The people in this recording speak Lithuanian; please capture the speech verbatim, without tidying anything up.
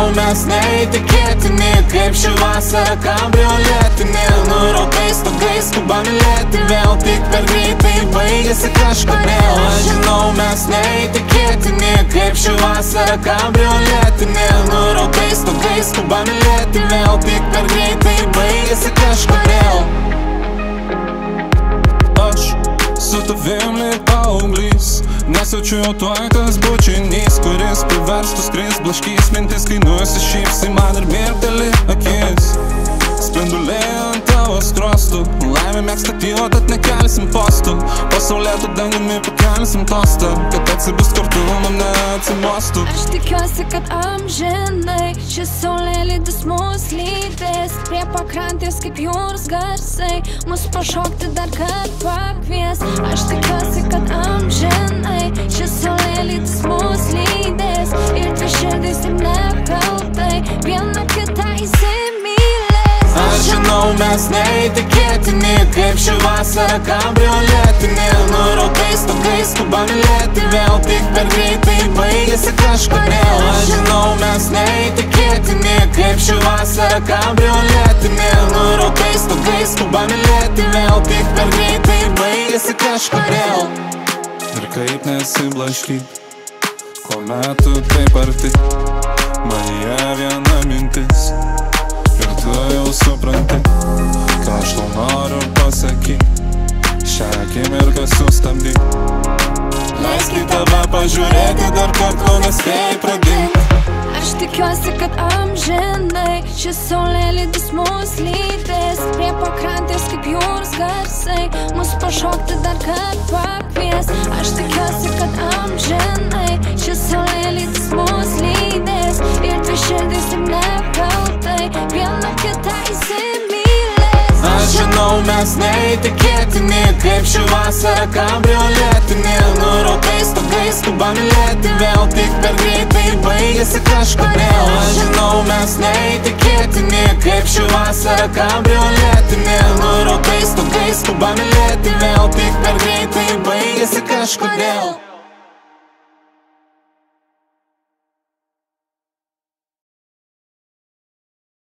mes neįtikėtini, kaip ši vasara kabrioletinė. Nurautais stogais skubam mylėti vėl, tik per greitai baigėsi kažkodėl. Aš žinau, mes neįtikėtini, kaip ši vasara kabrioletinė. Nurautais stogais skubam mylėti vėl, tik per greitai baigėsi kažkodėl. Aš su tavim lyg paauglys, nesjaučiu jau tuoj tas bučinys, kuris priverstų skrist, blaškys mintis, kai nusišypsai man ir mirkteli akis. Spinduliai ant tavo skrostų, laimė mėgsta tylą, tad nekelsim postų. Po saulėtų dangumi pakelsim tostą, kad atsibus kartu man neatsimostų. Aš tikiuosi, kad amžinai šis saulė lydis mus lydės, prie pakrantės kaip jūros garsai, mus pašokti dar kad pakvies. Aš tikiuosi, kad amžinai šis saulė lydis mus lydės, ir dvi širdys ir nekaltai viena kitą įsimylės. Aš žinau, mes neįtikėtini, kaip ši vasara kabrioletinė. Nurautais stogais skubam mylėti vėl, tik per greitai baigėsi kažkodėl. Aš žinau, mes neįtikėtini, kaip ši vasara kabrioletinė. Nurautais stogais skubam mylėti vėl, tik per greitai baigėsi kažkodėl. Ir kaip nesiblaškyt, kuomet tu taip arti, manyje viena mintis, ir tu jau supranti, ką aš tau noriu pasakyt. Šią akimirką sustabdyk, leisk į tave pažiūrėti dar kart, kol nespėjai pradėti. Aš tikiuosi, kad amžinai šis saulė lydis mus lydės, prie pakrantės kaip jūros garsai, mus pašokti dar kad pakvies. Aš tikiuosi, kad amžinai šis saulė lydis mus lydės, ir dvi širdys ir nekaltai viena kitą įsimylės. Aš žinau, mes neįtikėtini, kaip ši vasara kabrioletinė. Nurautais stogais skubam mylėti vėl, tik per greitai baigėsi kažkodėl. Aš žinau, mes neįtikėtini, kaip ši vasara kabrioletinė. Nurautais stogais skubam mylėti vėl, tik per greitai baigėsi kažkodėl.